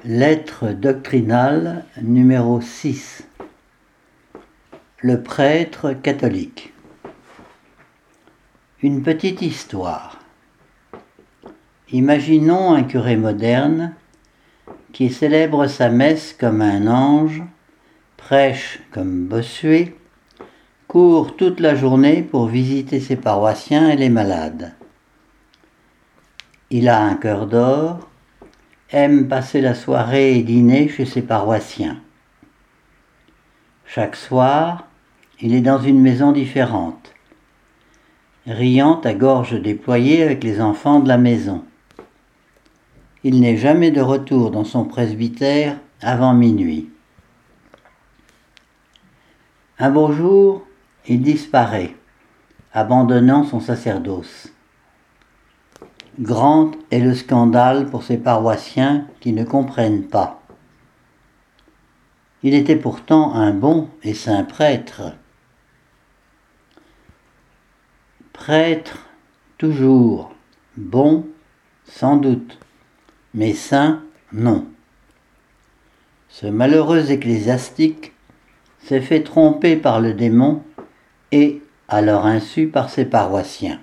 Lettre doctrinale numéro 6. Le prêtre catholique. Une petite histoire. Imaginons un curé moderne qui célèbre sa messe comme un ange, prêche comme Bossuet, court toute la journée pour visiter ses paroissiens et les malades. Il a un cœur d'or, aime passer la soirée et dîner chez ses paroissiens. Chaque soir, il est dans une maison différente, riant à gorge déployée avec les enfants de la maison. Il n'est jamais de retour dans son presbytère avant minuit. Un beau jour, il disparaît, abandonnant son sacerdoce. Grand est le scandale pour ses paroissiens qui ne comprennent pas. Il était pourtant un bon et saint prêtre. Prêtre, toujours, bon, sans doute, mais saint, non. Ce malheureux ecclésiastique s'est fait tromper par le démon et, à leur insu, par ses paroissiens.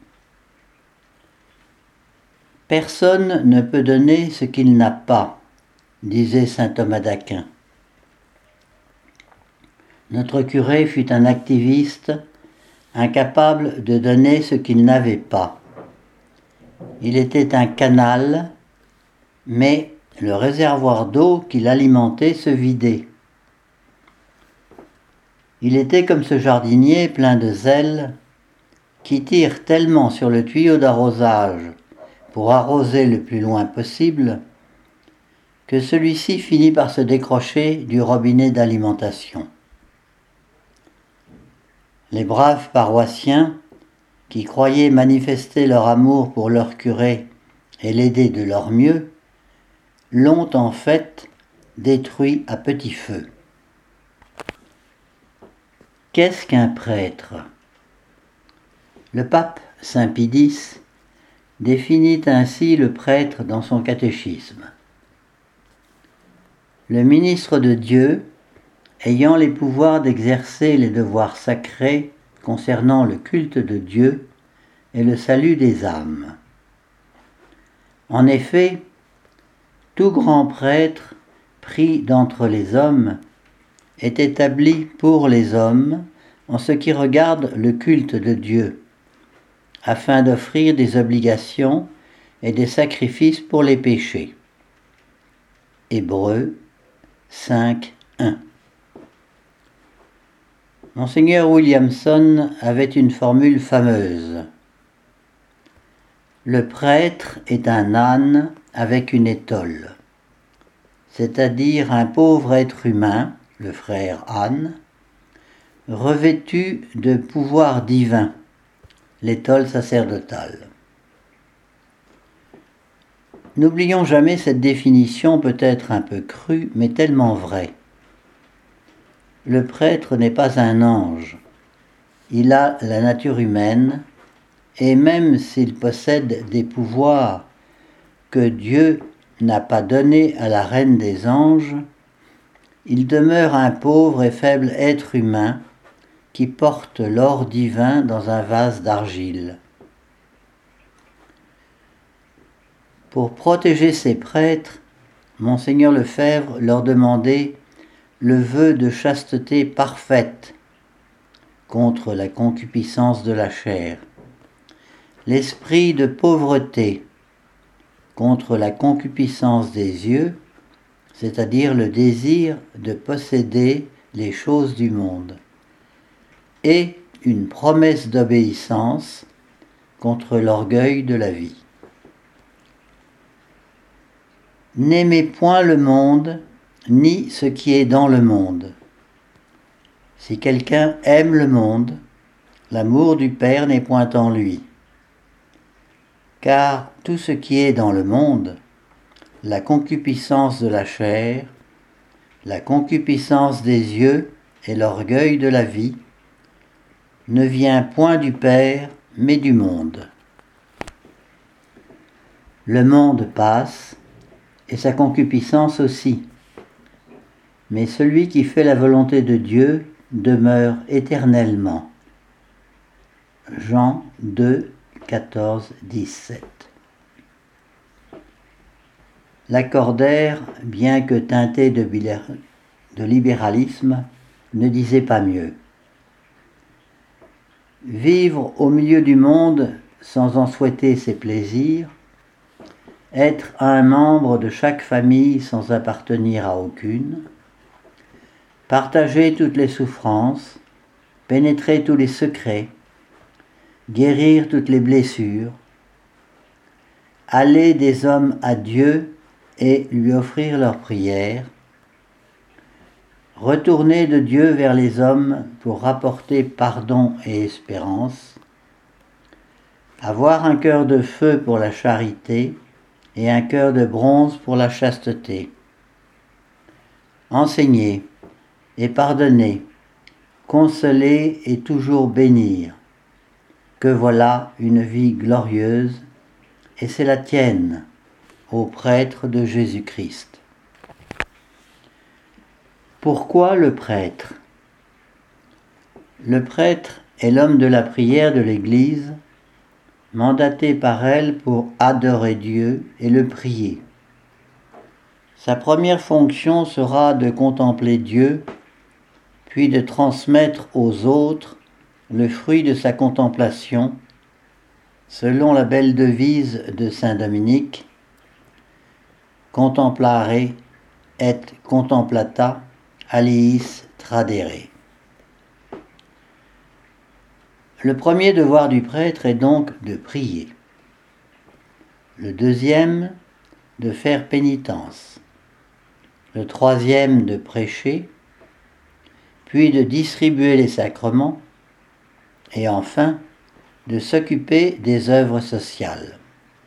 Personne ne peut donner ce qu'il n'a pas, disait saint Thomas d'Aquin. Notre curé fut un activiste, incapable de donner ce qu'il n'avait pas. Il était un canal, mais le réservoir d'eau qui l'alimentait se vidait. Il était comme ce jardinier plein de zèle qui tire tellement sur le tuyau d'arrosage pour arroser le plus loin possible, que celui-ci finit par se décrocher du robinet d'alimentation. Les braves paroissiens, qui croyaient manifester leur amour pour leur curé et l'aider de leur mieux, l'ont en fait détruit à petit feu. Qu'est-ce qu'un prêtre ? Le pape Saint Pie X définit ainsi le prêtre dans son catéchisme. Le ministre de Dieu, ayant les pouvoirs d'exercer les devoirs sacrés concernant le culte de Dieu et le salut des âmes. En effet, tout grand prêtre pris d'entre les hommes est établi pour les hommes en ce qui regarde le culte de Dieu, afin d'offrir des obligations et des sacrifices pour les péchés. Hébreux 5, 1. Monseigneur Williamson avait une formule fameuse. Le prêtre est un âne avec une étole, c'est-à-dire un pauvre être humain, le frère âne, revêtu de pouvoir divin, l'étole sacerdotale. N'oublions jamais cette définition peut-être un peu crue, mais tellement vraie. Le prêtre n'est pas un ange. Il a la nature humaine, et même s'il possède des pouvoirs que Dieu n'a pas donnés à la reine des anges, il demeure un pauvre et faible être humain qui porte l'or divin dans un vase d'argile. Pour protéger ces prêtres, Monseigneur Lefebvre leur demandait le vœu de chasteté parfaite contre la concupiscence de la chair, l'esprit de pauvreté contre la concupiscence des yeux, c'est-à-dire le désir de posséder les choses du monde, et une promesse d'obéissance contre l'orgueil de la vie. N'aimez point le monde, ni ce qui est dans le monde. Si quelqu'un aime le monde, l'amour du Père n'est point en lui. Car tout ce qui est dans le monde, la concupiscence de la chair, la concupiscence des yeux et l'orgueil de la vie, ne vient point du Père, mais du monde. Le monde passe, et sa concupiscence aussi. Mais celui qui fait la volonté de Dieu demeure éternellement. Jean 2, 14, 17. Lacordaire, bien que teinté de libéralisme, ne disait pas mieux. Vivre au milieu du monde sans en souhaiter ses plaisirs, être un membre de chaque famille sans appartenir à aucune, partager toutes les souffrances, pénétrer tous les secrets, guérir toutes les blessures, aller des hommes à Dieu et lui offrir leurs prières, retourner de Dieu vers les hommes pour rapporter pardon et espérance, avoir un cœur de feu pour la charité et un cœur de bronze pour la chasteté, enseigner et pardonner, consoler et toujours bénir, que voilà une vie glorieuse, et c'est la tienne, ô prêtre de Jésus-Christ. Pourquoi le prêtre ? Le prêtre est l'homme de la prière de l'Église, mandaté par elle pour adorer Dieu et le prier. Sa première fonction sera de contempler Dieu, puis de transmettre aux autres le fruit de sa contemplation, selon la belle devise de saint Dominique, Contemplare et contemplata aliis tradere. Le premier devoir du prêtre est donc de prier. Le deuxième, de faire pénitence. Le troisième, de prêcher, puis de distribuer les sacrements, et enfin, de s'occuper des œuvres sociales.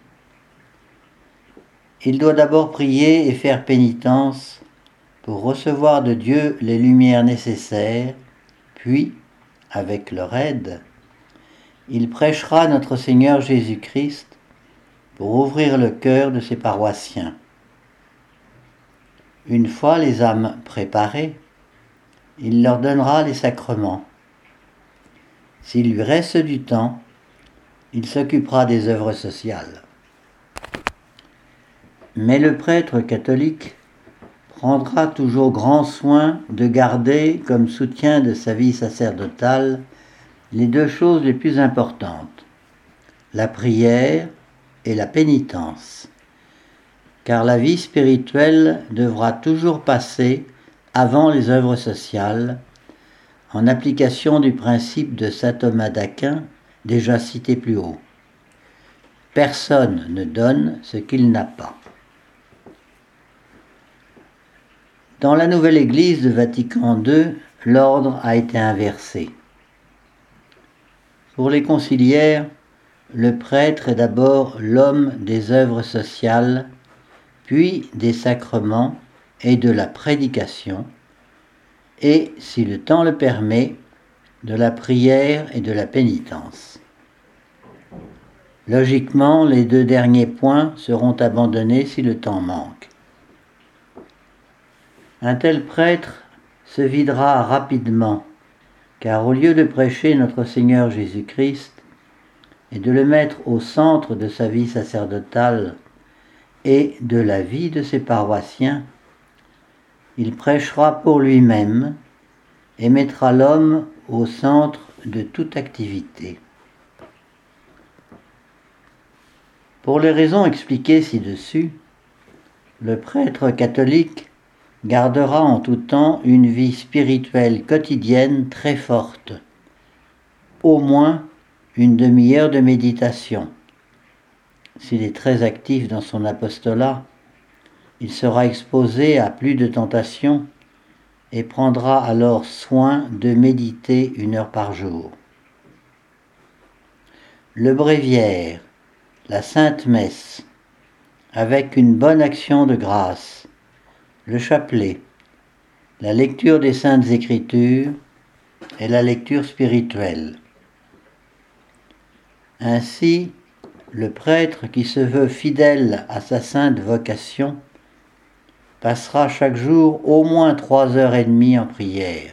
Il doit d'abord prier et faire pénitence pour recevoir de Dieu les lumières nécessaires, puis, avec leur aide, il prêchera notre Seigneur Jésus-Christ pour ouvrir le cœur de ses paroissiens. Une fois les âmes préparées, il leur donnera les sacrements. S'il lui reste du temps, il s'occupera des œuvres sociales. Mais le prêtre catholique prendra toujours grand soin de garder comme soutien de sa vie sacerdotale les deux choses les plus importantes, la prière et la pénitence, car la vie spirituelle devra toujours passer avant les œuvres sociales, en application du principe de saint Thomas d'Aquin, déjà cité plus haut. Personne ne donne ce qu'il n'a pas. Dans la nouvelle Église de Vatican II, l'ordre a été inversé. Pour les conciliaires, le prêtre est d'abord l'homme des œuvres sociales, puis des sacrements et de la prédication, et, si le temps le permet, de la prière et de la pénitence. Logiquement, les deux derniers points seront abandonnés si le temps manque. Un tel prêtre se videra rapidement, car au lieu de prêcher notre Seigneur Jésus-Christ et de le mettre au centre de sa vie sacerdotale et de la vie de ses paroissiens, il prêchera pour lui-même et mettra l'homme au centre de toute activité. Pour les raisons expliquées ci-dessus, le prêtre catholique gardera en tout temps une vie spirituelle quotidienne très forte, au moins une demi-heure de méditation. S'il est très actif dans son apostolat, il sera exposé à plus de tentations et prendra alors soin de méditer 1 heure par jour. Le bréviaire, la Sainte Messe, avec une bonne action de grâce, le chapelet, la lecture des Saintes Écritures et la lecture spirituelle. Ainsi, le prêtre qui se veut fidèle à sa sainte vocation passera chaque jour au moins 3h30 en prière.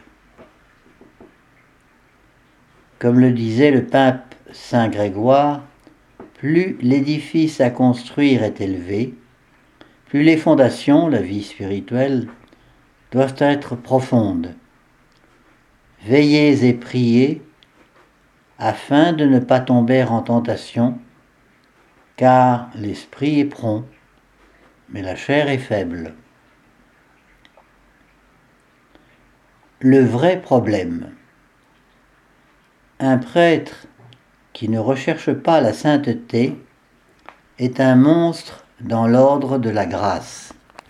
Comme le disait le pape Saint Grégoire, plus l'édifice à construire est élevé, plus les fondations, la vie spirituelle, doivent être profondes. Veillez et priez afin de ne pas tomber en tentation, car l'esprit est prompt, mais la chair est faible. Le vrai problème. Un prêtre qui ne recherche pas la sainteté est un monstre dans l'ordre de la grâce.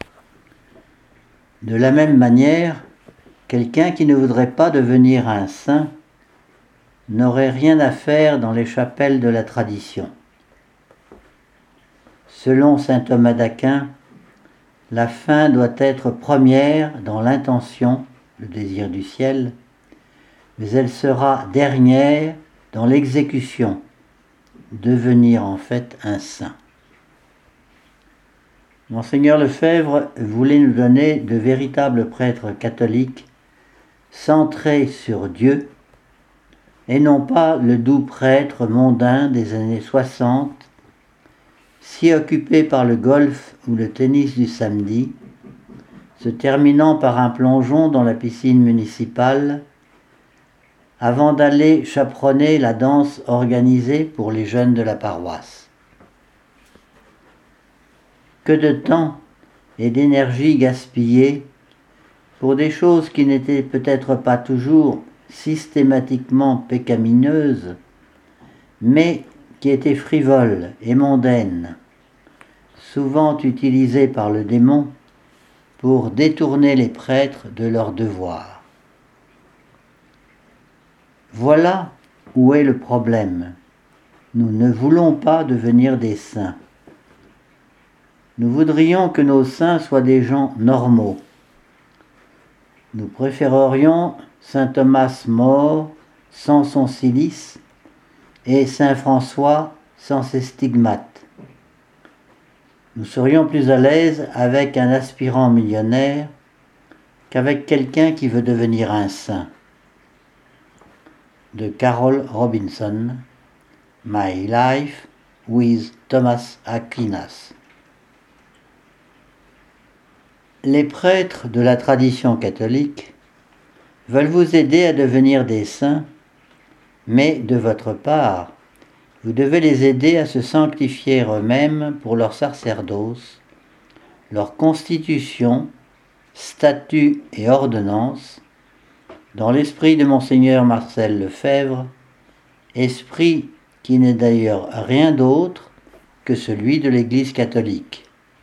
De la même manière, quelqu'un qui ne voudrait pas devenir un saint n'aurait rien à faire dans les chapelles de la tradition. Selon saint Thomas d'Aquin, la fin doit être première dans l'intention, le désir du ciel, mais elle sera dernière dans l'exécution, devenir en fait un saint. Monseigneur Lefebvre voulait nous donner de véritables prêtres catholiques centrés sur Dieu et non pas le doux prêtre mondain des années 60, si occupé par le golf ou le tennis du samedi, se terminant par un plongeon dans la piscine municipale, avant d'aller chaperonner la danse organisée pour les jeunes de la paroisse. Que de temps et d'énergie gaspillés pour des choses qui n'étaient peut-être pas toujours systématiquement pécamineuses, mais qui étaient frivoles et mondaines, souvent utilisées par le démon pour détourner les prêtres de leur devoir. Voilà où est le problème. Nous ne voulons pas devenir des saints. Nous voudrions que nos saints soient des gens normaux. Nous préférerions saint Thomas mort sans son cilice et saint François sans ses stigmates. Nous serions plus à l'aise avec un aspirant millionnaire qu'avec quelqu'un qui veut devenir un saint. De Carol Robinson, My Life with Thomas Aquinas. Les prêtres de la tradition catholique veulent vous aider à devenir des saints, mais de votre part, vous devez les aider à se sanctifier eux-mêmes pour leur sacerdoce, leur constitution, statut et ordonnance, dans l'esprit de Monseigneur Marcel Lefebvre, esprit qui n'est d'ailleurs rien d'autre que celui de l'Église catholique.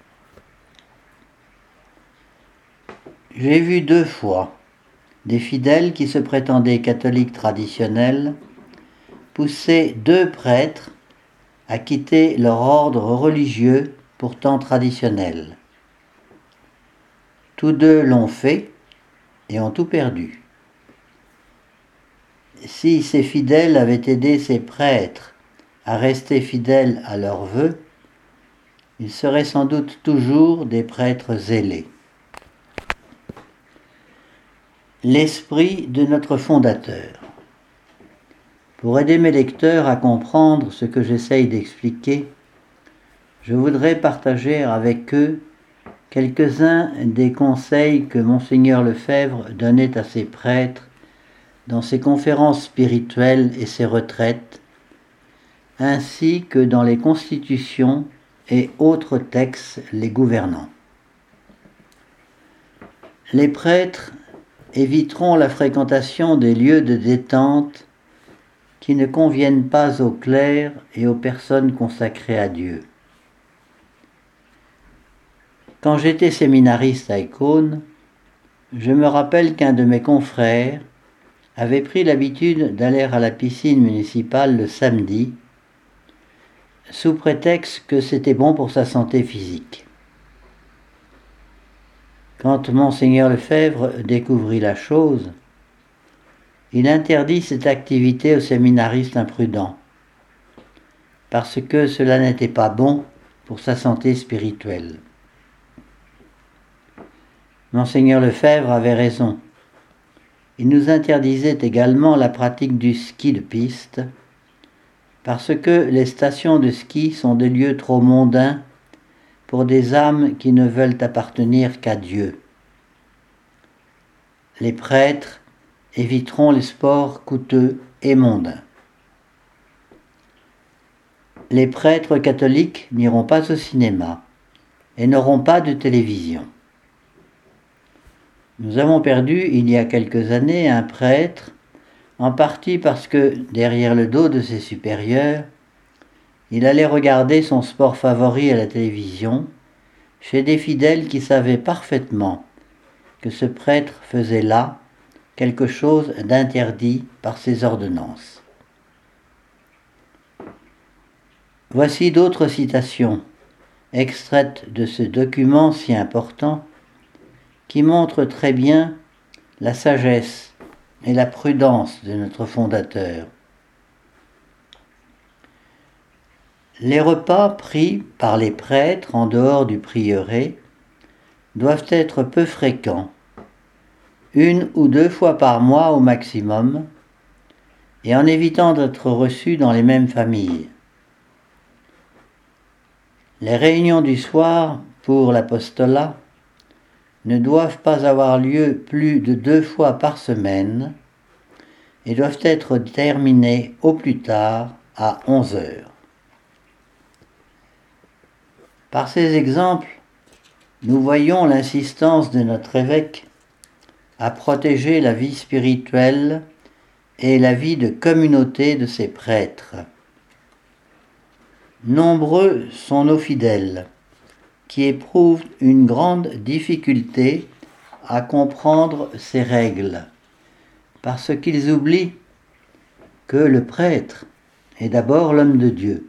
J'ai vu 2 fois des fidèles qui se prétendaient catholiques traditionnels pousser 2 prêtres à quitter leur ordre religieux pourtant traditionnel. Tous 2 l'ont fait et ont tout perdu. Si ces fidèles avaient aidé ces prêtres à rester fidèles à leurs vœux, ils seraient sans doute toujours des prêtres zélés. L'esprit de notre fondateur. Pour aider mes lecteurs à comprendre ce que j'essaye d'expliquer, je voudrais partager avec eux quelques-uns des conseils que Monseigneur Lefebvre donnait à ses prêtres dans ses conférences spirituelles et ses retraites, ainsi que dans les constitutions et autres textes les gouvernants. Les prêtres éviteront la fréquentation des lieux de détente qui ne conviennent pas aux clercs et aux personnes consacrées à Dieu. Quand j'étais séminariste à Écône, je me rappelle qu'un de mes confrères avait pris l'habitude d'aller à la piscine municipale le samedi, sous prétexte que c'était bon pour sa santé physique. Quand Monseigneur Lefebvre découvrit la chose, il interdit cette activité aux séminaristes imprudents, parce que cela n'était pas bon pour sa santé spirituelle. Monseigneur Lefebvre avait raison. Il nous interdisait également la pratique du ski de piste, parce que les stations de ski sont des lieux trop mondains pour des âmes qui ne veulent appartenir qu'à Dieu. Les prêtres éviteront les sports coûteux et mondains. Les prêtres catholiques n'iront pas au cinéma et n'auront pas de télévision. Nous avons perdu il y a quelques années un prêtre, en partie parce que, derrière le dos de ses supérieurs, il allait regarder son sport favori à la télévision, chez des fidèles qui savaient parfaitement que ce prêtre faisait là quelque chose d'interdit par ses ordonnances. Voici d'autres citations, extraites de ce document si important, qui montrent très bien la sagesse et la prudence de notre fondateur. Les repas pris par les prêtres en dehors du prieuré doivent être peu fréquents, 1 ou 2 fois par mois au maximum, et en évitant d'être reçus dans les mêmes familles. Les réunions du soir pour l'apostolat ne doivent pas avoir lieu plus de 2 fois par semaine et doivent être terminées au plus tard à 11 heures. Par ces exemples, nous voyons l'insistance de notre évêque à protéger la vie spirituelle et la vie de communauté de ses prêtres. Nombreux sont nos fidèles qui éprouvent une grande difficulté à comprendre ces règles, parce qu'ils oublient que le prêtre est d'abord l'homme de Dieu.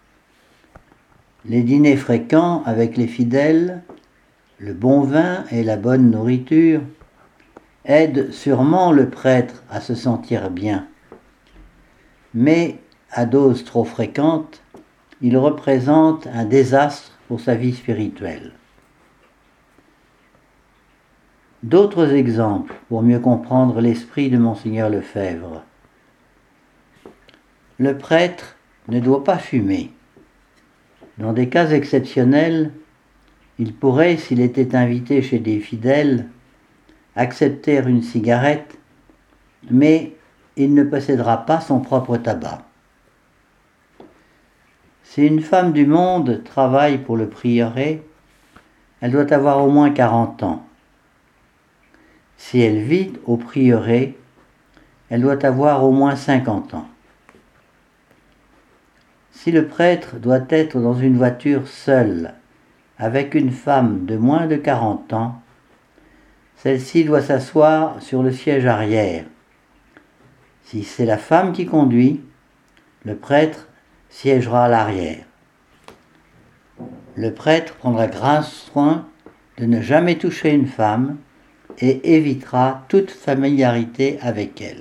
Les dîners fréquents avec les fidèles, le bon vin et la bonne nourriture aident sûrement le prêtre à se sentir bien. Mais à doses trop fréquentes, il représente un désastre pour sa vie spirituelle. D'autres exemples pour mieux comprendre l'esprit de Monseigneur Lefebvre. Le prêtre ne doit pas fumer. Dans des cas exceptionnels, il pourrait, s'il était invité chez des fidèles, accepter une cigarette, mais il ne possédera pas son propre tabac. Si une femme du monde travaille pour le prieuré, elle doit avoir au moins 40 ans. Si elle vit au prieuré, elle doit avoir au moins 50 ans. Si le prêtre doit être dans une voiture seule, avec une femme de moins de 40 ans, celle-ci doit s'asseoir sur le siège arrière. Si c'est la femme qui conduit, le prêtre siégera à l'arrière. Le prêtre prendra grand soin de ne jamais toucher une femme et évitera toute familiarité avec elle.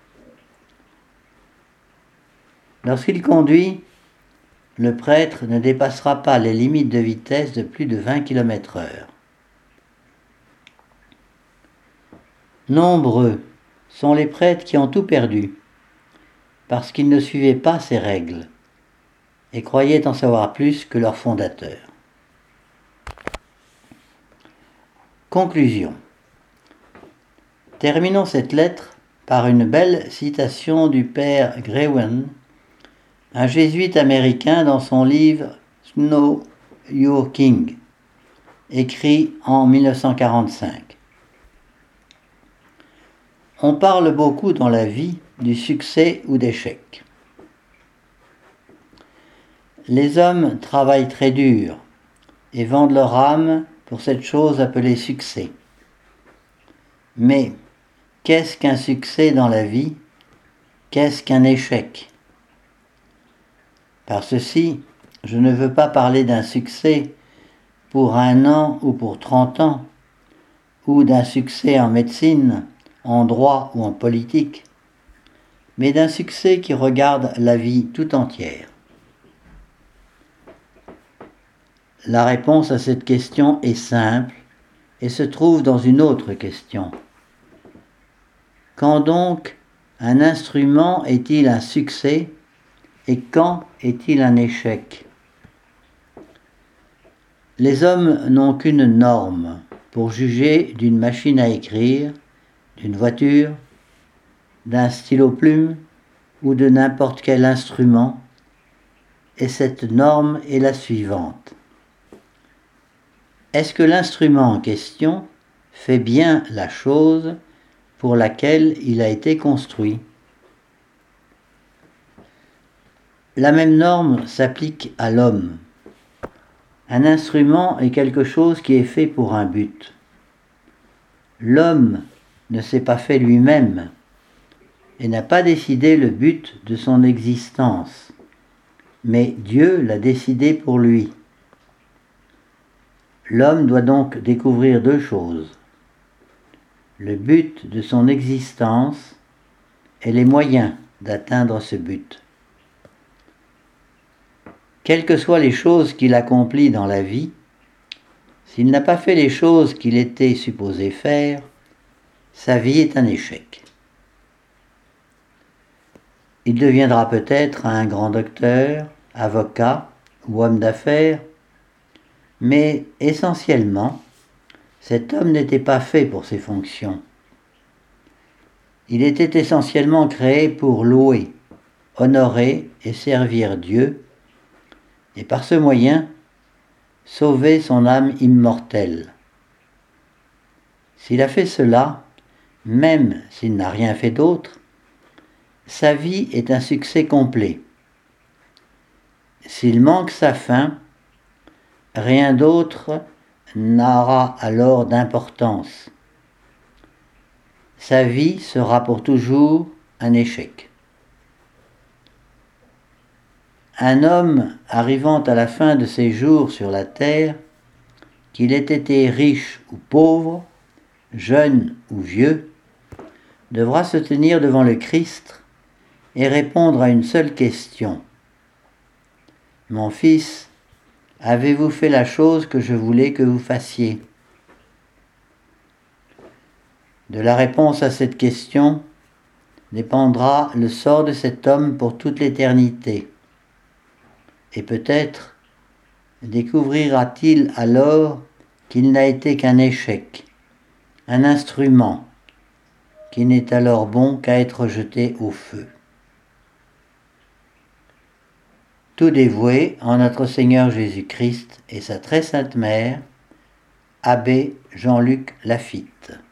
Lorsqu'il conduit, le prêtre ne dépassera pas les limites de vitesse de plus de 20 km/h. Nombreux sont les prêtres qui ont tout perdu, parce qu'ils ne suivaient pas ces règles et croyaient en savoir plus que leur fondateur. Conclusion. Terminons cette lettre par une belle citation du père Grewen, un jésuite américain dans son livre Know Your King, écrit en 1945. On parle beaucoup dans la vie du succès ou d'échec. Les hommes travaillent très dur et vendent leur âme pour cette chose appelée succès. Mais qu'est-ce qu'un succès dans la vie? Qu'est-ce qu'un échec? Par ceci, je ne veux pas parler d'un succès pour 1 an ou pour 30 ans, ou d'un succès en médecine, en droit ou en politique, mais d'un succès qui regarde la vie tout entière. La réponse à cette question est simple et se trouve dans une autre question. Quand donc un instrument est-il un succès et quand est-il un échec ? Les hommes n'ont qu'une norme pour juger d'une machine à écrire, d'une voiture, d'un stylo-plume ou de n'importe quel instrument, et cette norme est la suivante. Est-ce que l'instrument en question fait bien la chose pour laquelle il a été construit ? La même norme s'applique à l'homme. Un instrument est quelque chose qui est fait pour un but. L'homme ne s'est pas fait lui-même et n'a pas décidé le but de son existence, mais Dieu l'a décidé pour lui. L'homme doit donc découvrir deux choses: le but de son existence et les moyens d'atteindre ce but. Quelles que soient les choses qu'il accomplit dans la vie, s'il n'a pas fait les choses qu'il était supposé faire, sa vie est un échec. Il deviendra peut-être un grand docteur, avocat ou homme d'affaires, mais essentiellement, cet homme n'était pas fait pour ces fonctions. Il était essentiellement créé pour louer, honorer et servir Dieu, et par ce moyen, sauver son âme immortelle. S'il a fait cela, même s'il n'a rien fait d'autre, sa vie est un succès complet. S'il manque sa fin, rien d'autre n'aura alors d'importance. Sa vie sera pour toujours un échec. Un homme arrivant à la fin de ses jours sur la terre, qu'il ait été riche ou pauvre, jeune ou vieux, devra se tenir devant le Christ et répondre à une seule question. Mon fils, avez-vous fait la chose que je voulais que vous fassiez ? De la réponse à cette question dépendra le sort de cet homme pour toute l'éternité. Et peut-être découvrira-t-il alors qu'il n'a été qu'un échec, un instrument, qui n'est alors bon qu'à être jeté au feu. Tout dévoué en notre Seigneur Jésus-Christ et sa très sainte mère, Abbé Jean-Luc Laffitte.